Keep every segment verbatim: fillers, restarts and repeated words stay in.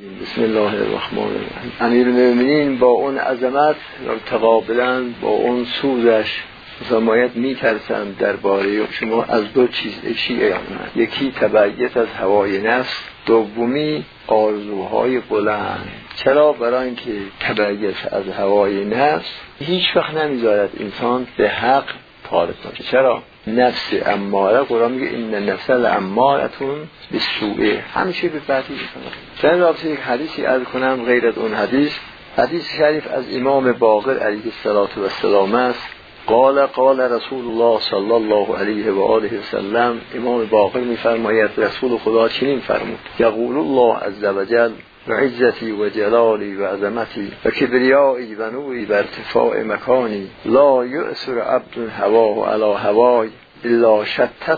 بسم الله الرحمن الرحیم. امیرالمومنین با اون عظمت متقابلا با اون سوزش فرماید میترسم درباره شما از دو چیز. یکی یکی تبعیت از هوای نفس، دومی آرزوهای بلند. چرا؟ برای اینکه تبعیت از هوای نفس هیچ وقت نمیذارد انسان به حق طالب باشه. چرا؟ نفس اماره، قرآن میگه این نفس لامارتون بالسوء، همیشه به بدی میکنه. در رابطه یک حدیثی عرض کنم غیر از اون حدیث، حدیث شریف از امام باقر علیه السلام است. قال قال رسول الله صلی الله علیه و آله و سلم، امام باقر میفرماید رسول خدا چنین فرمود: یقول الله عز وجل و عزتی و جلالی و عظمتی و کبریایی و نوری و ارتفاع مکانی لا یؤثر عبد هواه علی هوای الا شتت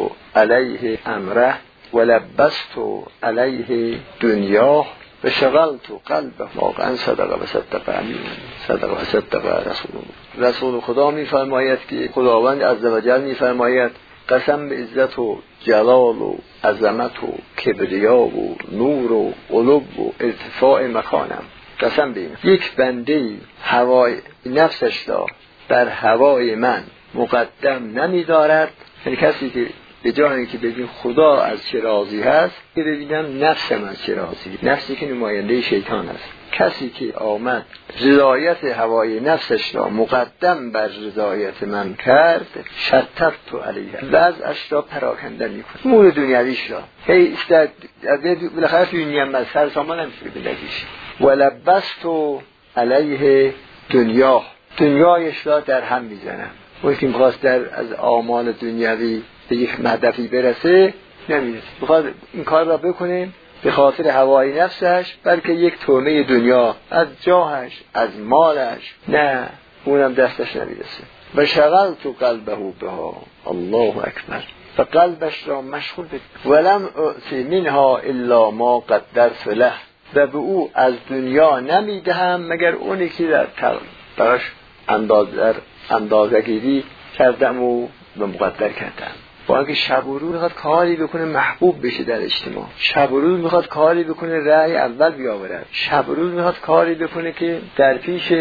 علیه امره و لبست علیه دنیاه و شغلت قلبه. واقعا صدق و صدق امین، صدق و صدق رسول الله. رسول خدا میفرماید که خداوند عز وجل میفرماید قسم به عزت و جلال و عظمت و کبریا و نور و علو و ارتفاع مکانم، قسم به این یک بنده هوای نفسش را بر هوای من مقدم نمی دارد. یعنی کسی که به جایی که ببین خدا از چه راضی هست که ببینم نفسم از چه راضی، نفسی که نماینده شیطان است. کسی که آمد رضایت هوای نفسش را مقدم بر رضایت من کرد، شتت تو علیه، وضعش را پراکنده میکنه، امور دنیویش را هی استاد بالاخره دنیا هم سر سامان نمیشه بلدیش. و لبست علیه دنیا، دنیایش را در هم میزنم. وقتی میخواست در از آمال دنیوی به یک هدفی برسه نمیرسه، میخواد این کار را بکنه به خاطر هوای نفسش، بلکه یک تومه دنیا از جاهش از مالش، نه اونم دستش نمیرسه. و شغلت قلبه بها، الله اکبر، و قلبش را مشغول به ولم اعطی منها الا ما قدرت له، و به او از دنیا نمیدهم مگر اونی که در براش اندازه اندازه گیری کردم و به مقدر کردم. با اینکه شب و روز میخواد کاری بکنه محبوب بشه در اجتماع، شب و روز میخواد کاری بکنه رأی اول بیاورد، شب و روز میخواد کاری بکنه که در پیش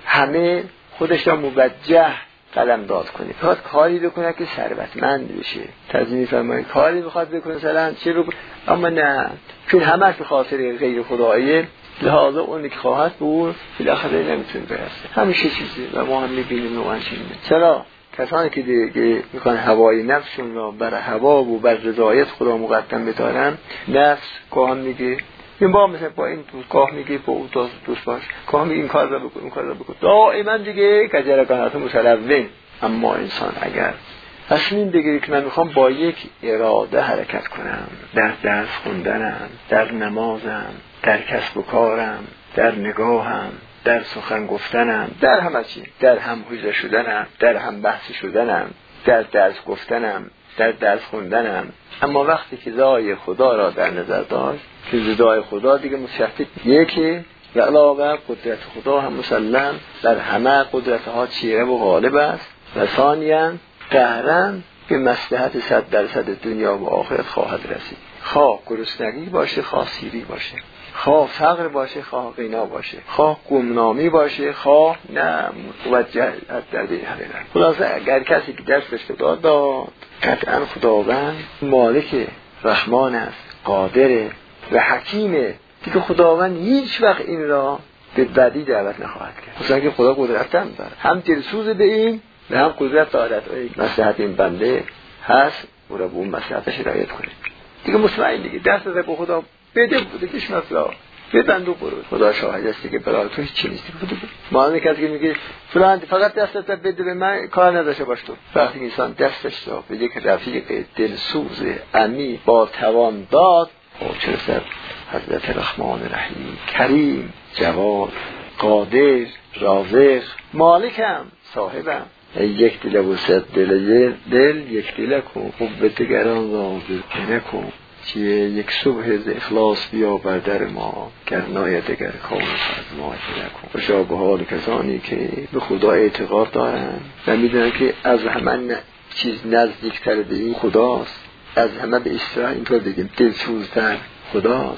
همه خودش را موجه قلم داد کنه، میخواد کاری بکنه که ثروتمند بشه، تضمین فرمایید کاری میخواد بکنه مثلا چه بکنه، اما نه، چون همش به خاطر غیر خداییه، لحاظا اونی که خواهد به اون بالاخره نمیتونه برسه. همیشه چیزی و ما هم میبینیم نوعا چیزی. چرا؟ کسانی که دیگه میخوان هوای نفسشون را بر هوا و بر رضایت خدا مقدم بدارن، نفس گاه میگه این با مثلا با این دوست گاه میگه با اون دوست باش، گاه میگه این کار را بکن اون کار را بکن، دائما دیگه کجرکانات مسلوین. اما انسان اگر تصمیم بگیره که من میخوام با یک اراده حرکت کنم، در درس خوندنم، در نمازم، در کسب و کارم، در نگاهم، در سخن گفتنم، در همه چی، در هم حوزه شدنم، در هم بحث شدنم، در درس گفتنم، در درس خوندنم، اما وقتی که رضای خدا را در نظر داشت که رضای خدا دیگه متشفت یکی و علاوه قدرت خدا هم مسلم در همه قدرت ها چیره و غالب است و ثانیاً قهرن به مصلحت صد درصد دنیا و آخرت خواهد رسید. خواه گرسنگی باشه، خواه سیری باشه، خواه فقر باشه، خواه غنا باشه، خواه گمنامی باشه، خواه نه موجه در دین حقیقت. خلاصه اگر کسی که دستش خدا داد، قطعا خداوند مالک رحمان است، قادر و حکیمه، دیگه خداوند هیچ وقت این را به بدی دعوت نخواهد کرد. مثلا که خدا قدرت هم داره، هم دلسوز به این و هم قدرت دارد مصلحت این بنده هست و را به اون مصلحتش رعایت کنه. دیگه مطمئن دیگه دست از به خدا بده بوده کش مثلا ببند و برو، خدا شاهد است که برای تو هیچ چیزی نیست. معنی کسی که میگه فلان فقط دستت بده به من، کار نداشته باش تو. وقتی انسان دستش را به یک رفیق دلسوز امی با توان داد، چه رسد حضرت رحمان رحیم کریم جواد قادر رازق مالکم صاحبم، یک دل و صد دل دل یک دل کن، خوب دگران را ذکر کن، چیه یک صبح ز اخلاص بیا بر در ما، گرنای دگر کام از ما نکن. خوشا به حال کسانی که به خدا اعتقاد دارن و میدونن که از همه چیز نزدیکتر به این خداست، از همه به اصطلاح اینطور بگیم دلسوزتر خداست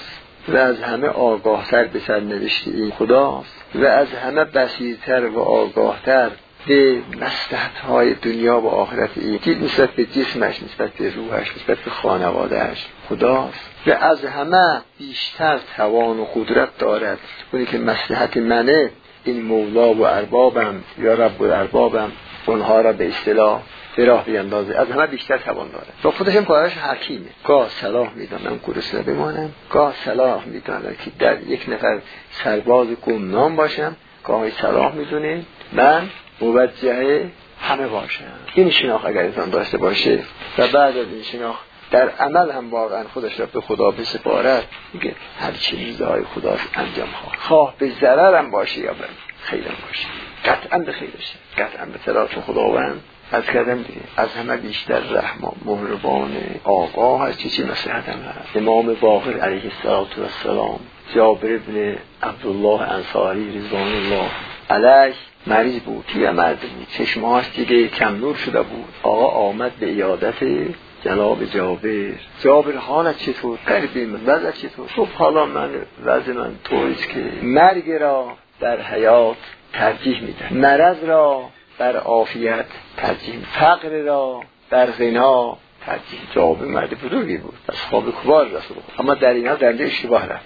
و از همه آگاهتر به سرنوشت این خداست و از همه بصیرتر و آگاهتر به مصلحت‌های دنیا و آخرت این، نسبت به جسمش، نسبت به روحش، نسبت به خانوادهش خداست و از همه بیشتر توان و قدرت دارد. اونی که مصلحت منه، این مولا و اربابم یا رب و اربابم، اونها را به اصطلاح به راه بیندازه، از همه بیشتر توان داره. و خودش هم کارش حکیمه. گاه صلاح میدانم گرسنه بمانم، گاه صلاح میدانم که در یک نفر سرباز گمنام باشم، گاهی صلاح میدونه من موجه همه باشم. این شناخت اگر انسان داشته باشه و بعد از این شناخت در عمل هم واقعا خودش را به خدا بسپارد، میگه هر چه رضای خداست انجام خواه، خواه به ضرر هم باشه یا به خیر هم باشه، قطعا به خیرشه، قطعا به طرف خداوند. از کردم دیگه از همه بیشتر رحمان، مهربان، آقا هست، چی چی مصلحت هم هست. امام باقر علیه السلام، جابر ابن عبدالله انصاری رضوان الله علیه مریض بود، تیر مرد بود، چشمهاش دیگه کم نور شده بود. آقا آمد به عیادت جناب جابر. جابر حالت چطور؟ قریبی من وضع چطور؟ خب حالا من وضع من طوریست که مرگ را در حیات ترجیح میدم، مرض را بر عافیت ترجیح میدم، فقر را بر غنا ترجیح. جابر مرد بزرگی بود، اصحاب کبار رسول الله، اما در اینا درجه اشتباه رفت.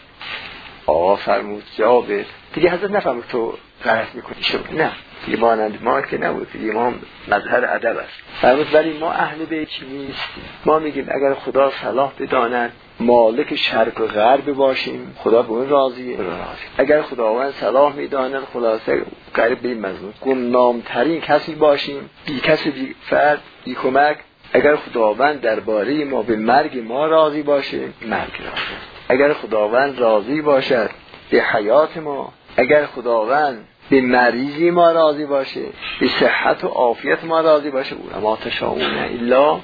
آقا فرمود جابر دیگه حضرت نفهمید تو غلط میکنی شو، نه دیگه مانند ما که نبود، دیگه ما مظهر ادب است. فرمود ولی ما اهل بیت نیستیم، ما میگیم اگر خدا صلاح بداند مالک شرق و غرب باشیم خدا به اون راضیه، راضی. اگر خداوند صلاح میداند خلاصه قریب به این مضمون گمنام ترین کسی باشیم، بی کسی، بی فرد، بی کمک، اگر خداوند درباره ما به مرگ ما راضی باشه مرگ راضی. اگر خداوند راضی باشد به حیات ما، اگر خداوند به مریضی ما راضی باشه، به صحت و عافیت ما راضی باشه، او ما تشاؤون الا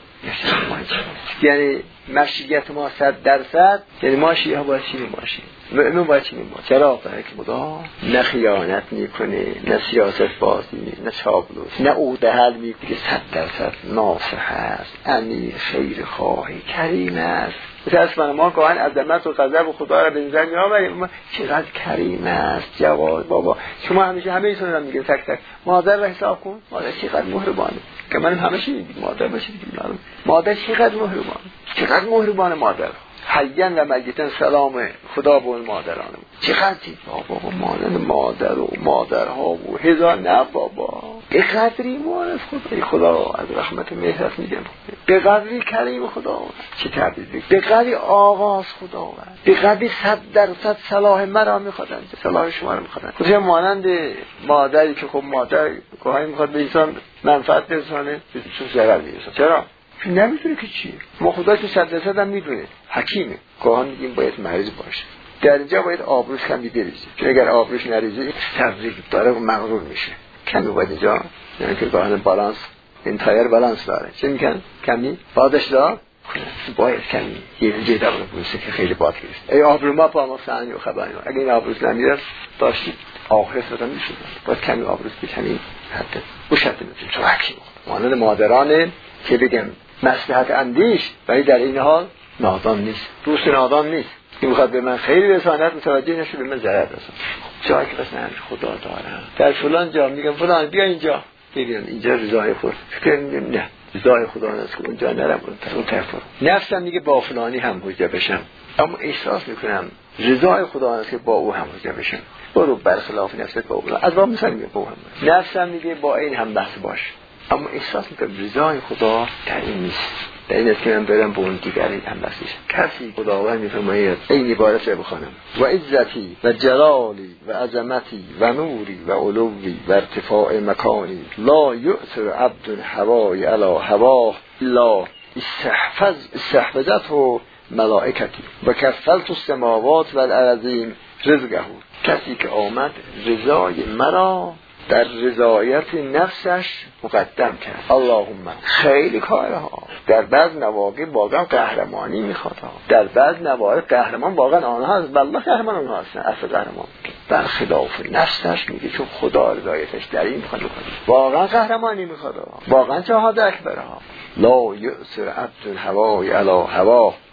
یعنی مشیت ما صد درصد، یعنی ما شیعه باید چی باشیم، مؤمن باید چی باشیم. چرا؟ برای که خدا نه خیانت میکنه، نه سیاست بازی، نه چاپلوس، نه او دهل میکنه، صد درصد ناصح است، امیر، خیر خواهی، کریم است. مثلا ما گاهن عظمت و غضب و خدا را به نظر می آوریم، چقدر کریم است جواد بابا. شما همیشه همه ایشون رو میگید تک تک مادر را حساب کن، مادر چقدر مهربانه، که من همیشه میگم مادر باشه دیگه، مادر چقدر مهربانه، چقدر مهربانه مادر. حیاً و میتاً سلام خدا به اون مادرانم. چقدر بابا مادر مادر و مادرها و هزار نه بابا، به قدری معرف خدا خدا از رحمت مهرت میگم، به قدری کریم خدا، چه تعبیر بگم، به قدری آغاز خدا، به قدری صد درصد صلاح مرا میخوادن، صلاح شما رو میخوادن. خودش مانند مادری که خب مادر گاهی میخواد به انسان منفعت برسانه، به چه ضرر میرسه. چرا؟ نمیدونه که چیه. ما خدا که صد درصد هم میدونه، حکیمه. گاهی میگیم باید مریض باشه، در اینجا باید آبروش کمی بریزه، چون اگر آبروش نریزه تبریک داره و مغرور میشه. کمی باید اینجا، یعنی که گاهی بالانس، این تایر بالانس داره، چه میکن؟ کمی بادش دار باید کمی یه جه داره بوسه که خیلی باد گرفت. ای آبرو ما پا ما سعنی و خبرین، اگه این آبروش نمیرس داشتید آخرت رو میشود، باید کمی آبروش بکنی حتی بوشت میتونی تو حکیم. مانند مادرانه که بگم مصلحت اندیش، ولی در این حال نادان نیست، دوست نادان نیست. این میخواد به من خیلی رساند، متوجه نشه به من ضرر رساند. جایی که بس نه خدا دارم در فلان جا میگم فلان بیا اینجا، میگم اینجا رضای خود، فکر میگم نه رضای خدا نیست که اونجا نرم، اون طرف نفسم میگه با فلانی هم حجه بشم، اما احساس میکنم رضای خدا نیست که با او هم حجه بشم، برو برخلاف نفست با او. از با مثلا میگه با هم نفسم میگه با این هم بحث باش، اما احساس میکنم رضای خدا در این نیست، در این است که من برم به اون دیگری هم بسیش. کسی خداوند میفرماید این عبارت رو بخوانم: و عزتی و جلالی و عظمتی و نوری و علوی و ارتفاع مکانی لا یؤثر عبد هوای علی هواه الا استحفظ استحفظته ملائکتی و کفلت السماوات و الارضین رزقه. کسی که آمد رضای مرا در رضایت نفسش مقدم کرد. اللهم خیلی کارها در بعض مواقع واقعا قهرمانی میخواد، در بعض مواقع قهرمان واقعا آنها هست، والله قهرمان آنها هستن، اصل قهرمان در خلاف نفسش میگه چون خدا رضایتش در این میخواد کنه، واقعا قهرمانی میخواد، واقعا جهاد اکبرها. لا یؤثر عبد هوای علی هواه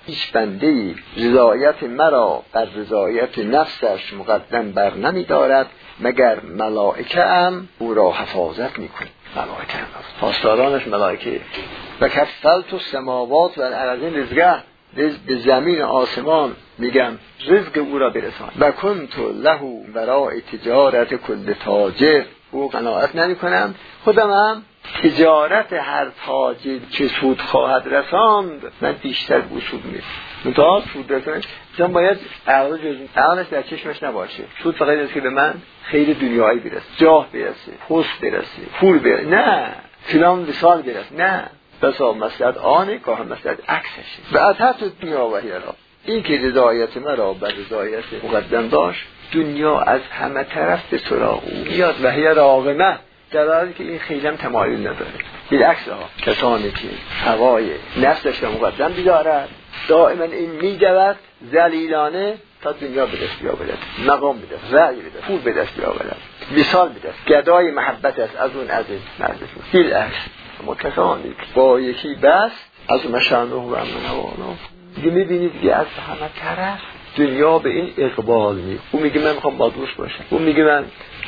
هیچ بنده‌ای رضایت مرا بر رضایت نفسش مقدم بر نمی دارد مگر ملائکه ام او را حفاظت میکنه. ملائکه ام پاسدارانش ملائکه. و کفلت السماوات و الارضین رزقه، رزق به زمین آسمان میگم رزق او را برسان. و کنت له برای تجارت کل تاجر، او قناعت نمی کنم خودم هم تجارت هر تاجر که سود خواهد رساند من بیشتر به سود میرم. منتها سود رسانش چون باید عقل جز عقلش در چشمش نباشه. سود فقط اینه که به من خیر دنیایی برسه، جاه برسه، پست برسه، پول برسه، نه فلان وصال برسه، نه بسا مسئلت آنه که هم مسئلت عکسشه. و از حتی دنیا و هیرا این که رضایت مرا بر رضایت مقدم داشت، دنیا از همه طرف به سراغ او میاد و هی راغمه، در حالی که این خیلی هم تمایل نداره. بالعکس ها کسانی که هوای نفسش را مقدم بیدارد دائما این میدود ذلیلانه تا دنیا به دست بیاورد، مقام به دست، رأی به دست، پول به دست بیاورد، مثال به دست، گدای محبت است از اون از این مردم. بالعکس ما کسانی با یکی بس از مشانه و امنوانا دیگه میبینید دیگه از همه طرف دنیا به این اقبال می. اون میگه من میخوام با دوست باشم، اون میگه من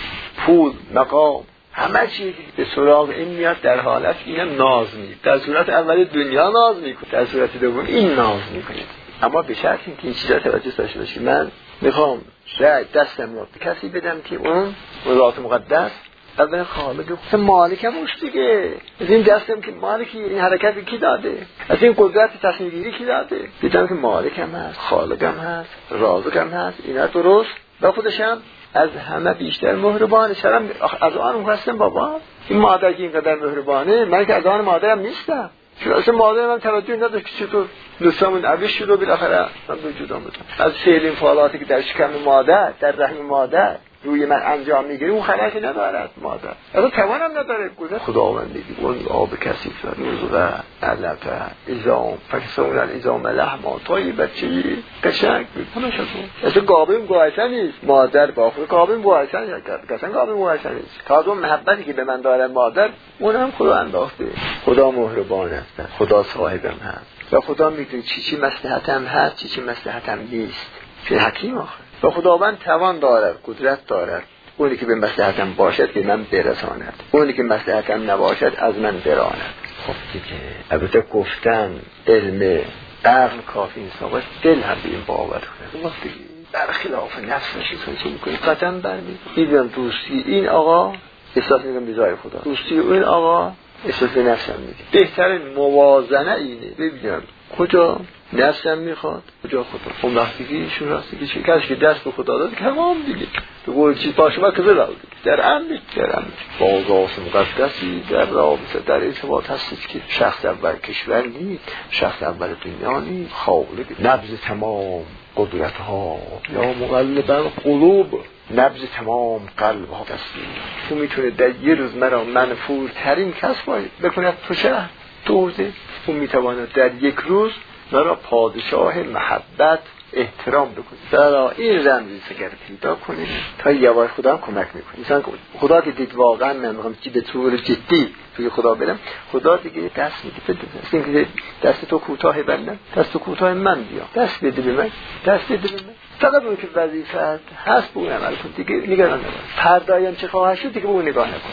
پول، مقام، همه چیز به سراغ این میاد. در حالت اینم ناز می، در صورت اول دنیا ناز میکنه، در صورت دوم این ناز میکنه. اما به شرط اینکه این چیزا توجه داشته باشی. من میخوام شاید دستم رو به کسی بدم که اون ذات مقدس اول خالق خود مالکم اوست دیگه. از این دستم که مالکی، این حرکتی کی داده، از این قدرت تصمیم گیری کی داده، دیدم که مالکم هست، خالقم هست، رازقم هست. اینا درست و خودشم از همه بیشتر مهربانه. شرم از آن هستم بابا، این مادر که اینقدر مهربانه، من که از آن مادرم نیستم. چون اصلا مادر من توجه نداشت که چطور دوستامون عویش شد و بالاخره من به جدا بودم. از فعل این فعالاتی که در شکم مادر، در رحم مادر روی من انجام میگیره اون خبری که ندارد مادر، اصلا توانم نداره. گذشت خداوندی اون آب کثیف روز و علت ازام فکسون الازام لحما توی بچه‌ای قشنگ بود همش تو. اصلا قابل مقایسه نیست مادر با خود، قابل مقایسه نیست، اصلا قابل مقایسه نیست. تا اون محبتی که به من داره مادر اونم خدا انداخته. خدا مهربان است، خدا صاحبم هست و خدا میدونه چی چی مصلحتم هست، چی چی مصلحتم نیست. چه حکیم آخر. و خداوند توان دارد، قدرت دارد، اونی که به مصلحتم باشد به من برساند، اونی که مصلحتم نباشد از من براند. خب دیگه البته گفتن علم عقل کافی نیست، دل هم به این باور کنه. وقتی برخلاف نفسش چه میکنه قدم برمی میدونم دوستی این آقا احساس میکنم بیزای خدا، دوستی این آقا احساس به نفسم میگه. بهترین موازنه اینه ببینم کجا نفسم میخواد کجا خدا. اون وقتی که ایشون راستی که چه کسی که دست به خدا داد تمام دیگه تو گل چیز باشه ما که بلاو در امن در امن باغاس مقدسی در رابطه در ارتباط هست که شخص اول کشور نیست، شخص اول دنیا نیست، خالق نبض تمام قدرت ها یا مقلب القلوب، نبض تمام قلب ها دستی. تو میتونه در یه روز مرا منفور ترین کس باید بکنه تو شهر تو حوزه، اون میتواند در یک روز مرا پادشاه محبت احترام بکنید. برای این رمزی سگر پیدا کنید تا یواش خدا هم کمک میکنید. مثلا خدا که دید واقعا من میخوام که به طور جدی توی خدا برم، خدا دیگه دست میده بده اینکه دست تو کوتاه بندم، دست تو کوتاه من بیا، دست بده به من، دست بده به من. فقط اون که وظیفه هست به اون عمل کن دیگه، نگران نباش. پردایم چه خواهد شد دیگه به اون نگاه نکن.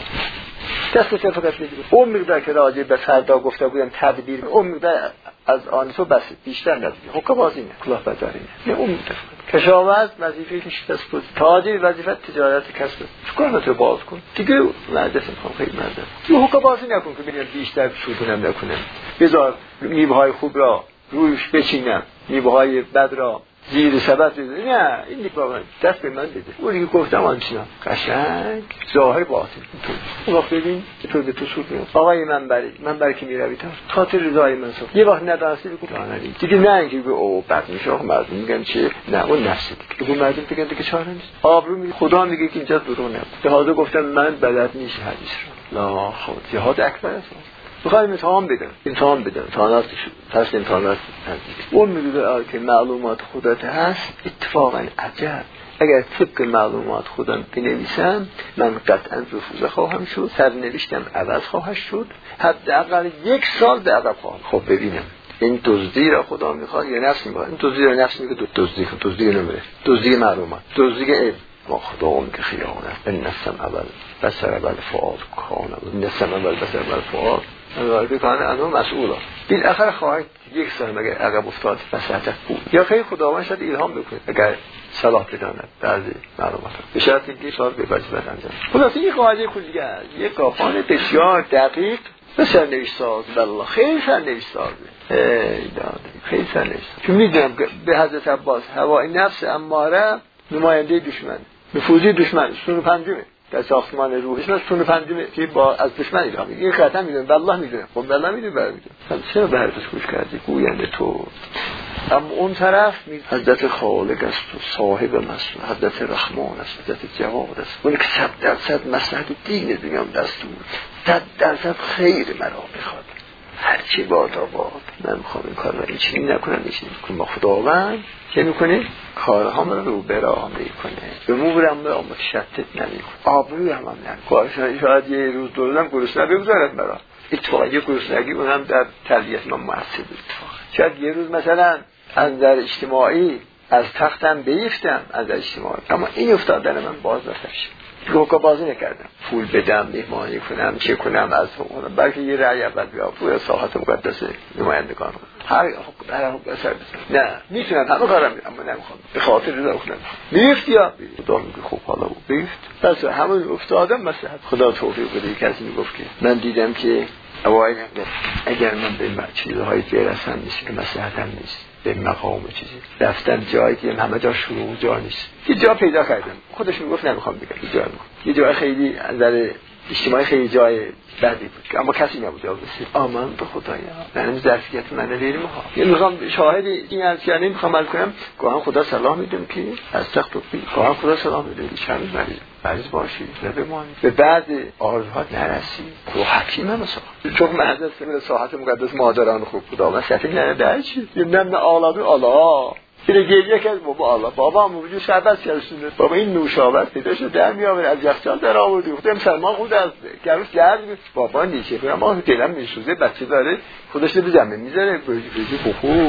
دست تو فقط بده. اون مقدار که راجع به فردا گفته بودم تدبیر، اون مقدار از آن تو بس بیشتر نداری. حکم بازی نه، کلاه برداری نه. نه اون مقدار. کشاورز وظیفه که شکست بود. تاجر وظیفه تجارت کسب. چیکار تو باز کن. دیگه مدرسه میخوام خیلی مدرسه. یه حکم بازی نکن که ببینم بیشتر سودونم نکنم. بذار میوه‌های خوب را روش بچینم، میوه‌های بد را زیر سبت بده. نه این دیگه واقعا دست به من بده. اونی که گفتم آنچینا قشنگ ظاهر باطن تو وقت ببین تو به تو سود میاد. آقای منبری منبر که میروی تا خاطر رضای من سو یه وقت ندانستی بگو جانری دیگه، نه اینکه به او بعد میشه مردم میگن چه، نه اون نفس دیگه بگو مردم بگن دیگه چاره نیست. آبرو میگه خدا میگه که اینجا درو نه. لحاظا گفتم من بلد نیست حدیث رو. لا خود جهاد اکبر است. بخوایم امتحان بدن امتحان بدن امتحانات پس امتحانات اون میگه که معلومات خودت هست. اتفاقا عجب اگر طبق معلومات خودم بنویسم من قطعا رفوزه خواهم شد، سرنوشتم عوض خواهد شد، حداقل یک سال به عقب خواهم. خب ببینم این دزدی را خدا میخواد یا نفس میخواد؟ این دزدی را نفس میگه دزدی دزدی نمیره، دزدی معلومات، دزدی علم. ما خدا اون که خیانت ان السمع اول بصر اول فؤاد کان ان السمع اول بصر اول فؤاد اول بکانه انو مسئولا. بالاخره خواهد یک سال مگه عقب افتاد وسط بود یا خیلی خداوند شاید الهام بکنه اگر صلاح بداند بعضی معلومات به شرط اینکه شاید به وظیفه انجام. خلاص این قاعده کلیه است، یک قافان بسیار دقیق به سرنوشت ساز. والله خیلی سرنوشت سازه، ای داده خیلی سرنوشت ساز. چون میدونم به حضرت عباس هوای نفس اماره نماینده دشمن، نفوذی دشمن، سونو پنجمه در ساختمان روح، اسمش سونو پنجمه که با از دشمن الهام میگه. این خطا میدونه والله میدونه، خب والله میدونه برای میدونه چرا به حرفش گوش کردی گوینده تو. اما اون طرف حضرت خالق است و صاحب مسئول، حضرت رحمان است، حضرت جواد است، اون که صد درصد مصلحت دین دنیام دستور، صد درصد خیر مرا میخواد، هرچی باد آباد. من میخوام این کار رو این چیزی نکنم، این چیزی کنم. خداوند که میکنه کارهام رو رو براه میکنه، به مورم رو متشتت نمیکنه، آبروی هم هم نمیکنه. شاید یه روز دولدم گرسنه بگذارد برا اتفاقا یه گرسنگی اونم در تربیت من مؤثر بود. شاید یه روز مثلا از نظر اجتماعی از تختم بیفتم از نظر اجتماعی، اما این افتادن من باز نفرشم گوکا بازی نکردم، پول بدم، مهمانی کنم، چه کنم از اون، بلکه یه رأی اول بیا پول ساحت مقدس نمایندگان هر هر اثر بزنم. نه میتونم همه کارم میرم اما نمیخوام به خاطر رضا خودم. میفت یا خدا میگه خب حالا بود بیفت پس همون افتادم. مثلا خدا توفیق بده. کسی میگفت که من دیدم که اوایل اگر من به چیزهای برسم نیست که مصلحتم نیست، به مقام چیزی رفتم جایی که همه جا شروع جا نیست، یه جا پیدا کردم. خودش میگفت نمیخوام بگم یه جا میگفت یه جای خیلی از نظر اجتماعی خیلی جای بدی بود که اما کسی نبود جا بسید. آمن به خدایا من ظرفیت من نمیرم ها. یه میخوام شاهد این از یعنی میخوام عرض کنم گاهی خدا صلاح میدم که از تخت بی گاهی خدا صلاح میده چند مریض مریض باشی و بمانی به بعد آرزوهات نرسی. تو حکیم مثلا چون من از سر ساحت مقدس مادران خوب خدا من سفید نه درچی نم آلادو آلا اینه گریه کرد بابا الله بابا موجود شربت کردشونه بابا این نوشابت پیدا شد در میآوره از یخچال در آوردی خودم سلمان خود از گروش گرد بابا نیچه کنم ما دلم میسوزه بچه داره خودش رو جمع میذاره بگی بخو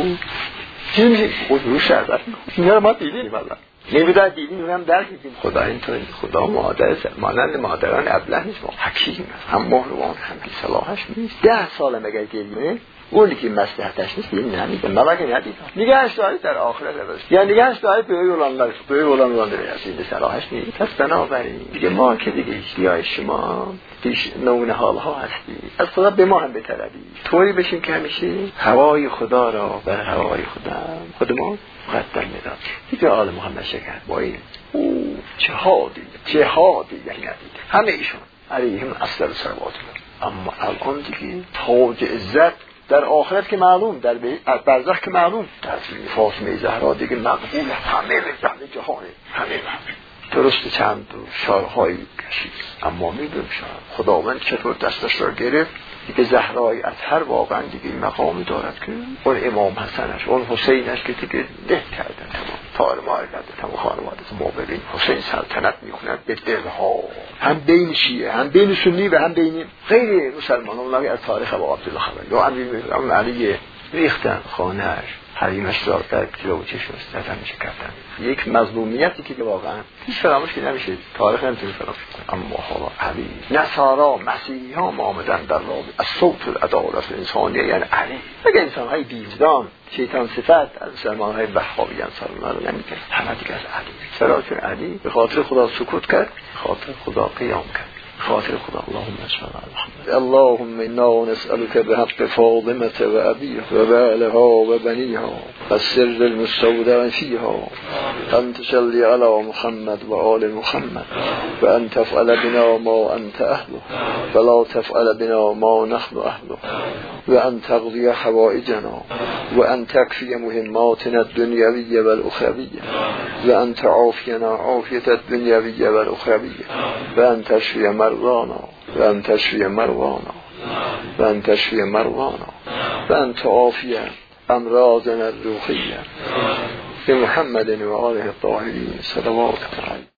چی میشه خود رو شربت اینا رو ما دیدیم والله نمیدونم دیدیم هم درک کنیم. خدا اینطوری خدا مادر مانند مادران ابله نیست، حکیم هم مهربان هم صلاحش نیست. ده سال مگر گریه اونی که مصلحتش نیست این نمیده ملک ندید نگهش دارید در آخرت بس یا نگهش دارید به اولان به اولان وان درسید صلاحش نیست. پس بنابراین دیگه ما که دیگه اشتیاق شما دیش نمونه حالها هستی از خدا به ما هم بطلبی طوری بشیم که همیشه هوای خدا را بر هوای خدا خود ما مقدم میداد. دیگه آل محمد شکر با این او چه هادی چه هادی یعنی ندید همه ایشون علیهم اصل صلوات الله. اما الان دیگه تاج عزت در آخرت که معلوم، در برزخ که معلوم، در فاطمه زهرا دیگه مقبول همه به زهر جهانه همه همه درست چند شارهای کشید اما میدونم شار خداوند چطور دستش را گرفت دیگه زهرای اطهر واقعا دیگه این مقامی دارد که اون امام حسنش اون حسینش که دیگه ده کردن تمام تار مار کردن تمام خانواده ما ببین حسین سلطنت میکنند به دلها هم بین شیعه هم بین سنی و هم بین غیر مسلمانان. اونم از تاریخ ابو عبدالله خبر یا امیر علی ریختن خانه‌اش حریمش را در جلو چشم استفاده میشه کردن. یک مظلومیتی که واقعا هیچ فراموش که نمیشه تاریخ نمیتونه فراموش کنه. اما حالا علی نصارا مسیحی ها آمدن در راه از صوت العدالت انسانیه یعنی علی اگه انسان های دیوزدان شیطان صفت از مسلمان های وهابی انصار الله رو نمیگه همه دیگه از علی. چرا چون علی به خاطر خدا سکوت کرد خاطر خدا قیام کرد خاطر خدا. اللهم صل علی محمد. اللهم انا نسألك بحق فاطمة و ابيها و بعلها و بنيها والسر المستودع فيها ان تصلي على محمد و آل محمد و ان تفعل بنا ما انت اهله ولا تفعل بنا ما نحن اهله و ان تقضي حوائجنا و ان تكفي مهماتنا الدنيوية والأخروية و ان تعافينا عافية الدنيوية والأخروية و ان تشفي مرضانا و ان تشفي مرضانا و ان تشفي مرضانا و ان تعافي امراضنا الروحية بمحمد و آله الطاهرين صلوات الله.